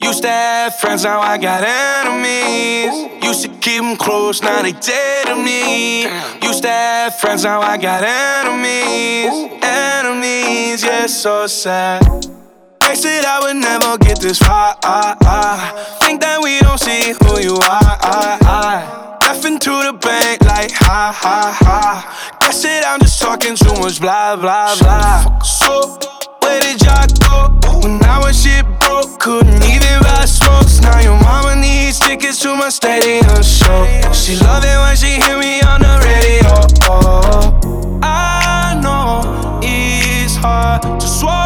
Used to have friends, now I got enemies. Used to keep them close, now they dead to me. Used to have friends, now I got enemies. Enemies, yeah, so sad. They said I would never get this far. Think that we don't see who you are. Laughing to the bank like ha ha ha. Guess that I'm just talking too much blah blah blah. So where did y'all go when I was shit broke? Couldn't even buy smokes. Now your mama needs tickets to my stadium show. She love it when she hear me on the radio. I know it's hard to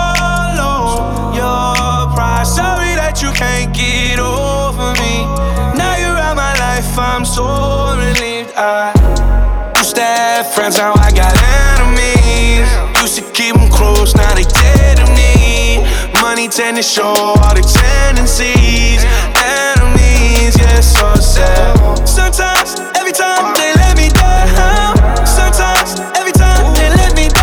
swallow your pride. Sorry that you can't get over me. Now you're out my life, I'm so relieved. I used to have friends, now I got enemies. Used to keep them close, now they dead to me. Money tend to show all the tendencies. Enemies, yeah, so sad. Sometimes, every time they let me down. Sometimes, every time they let me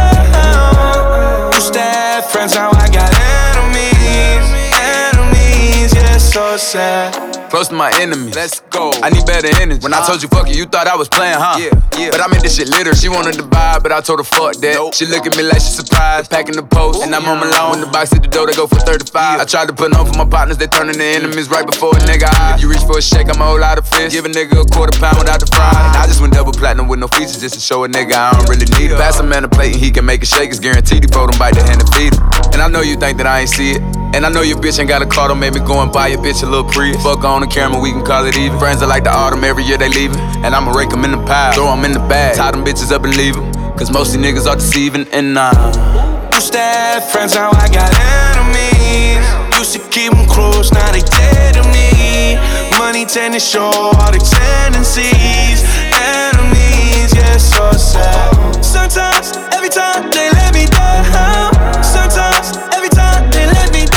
down. Used to have friends, now I got enemies. Enemies, yeah, so sad. Close to my enemies. Let's go. I need better energy. When I told you fuck it, you thought I was playing, huh? Yeah. But I made this shit litter. She wanted to vibe, but I told her fuck that. Nope. She look at me like she surprised. Packing the post, and I'm on my lawn. When the box hit the door, they go for 35. I tried to put on for my partners, they turning to enemies right before a nigga eye. If you reach for a shake, I'm a whole lot of fish. Give a nigga a £1/4 without the fry. And I just went double platinum with no features just to show a nigga I don't really need it. Pass a man a plate and he can make a shake. It's guaranteed he throw them bite the hand and feed him. And I know you think that I ain't see it. And I know your bitch ain't got a car, don't make me go and buy your bitch a little pre. Fuck on the camera, we can call it even. Friends are like the autumn, every year they leaving. And I'ma rake them in the pile, throw them in the bag, tie them bitches up and leave them. Cause most of these niggas are deceiving and used to have friends, now I got enemies. Used to keep them close, now they dead to me. Money tend to show all the tendencies. Enemies, yeah, so sad. Sometimes, every time they let me down. Sometimes, every time they let me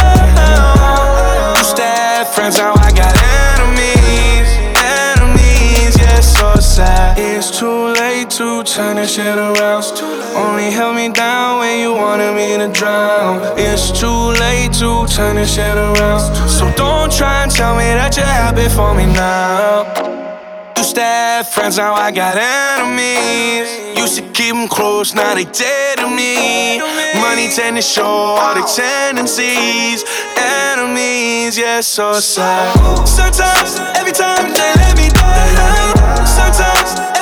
down. Used to have friends, now I got enemies. Enemies, yeah, so sad. It's too late to turn this shit around. Only held me down when you wanted me to drown. It's too late to turn this shit around. So don't try and tell me that you're happy for me now. Used to have friends, now I got enemies. Used to keep them close, now they dead to me. Money tend to show all the tendencies. Enemies, yeah, so sad. Sometimes, every time they let me down. Sometimes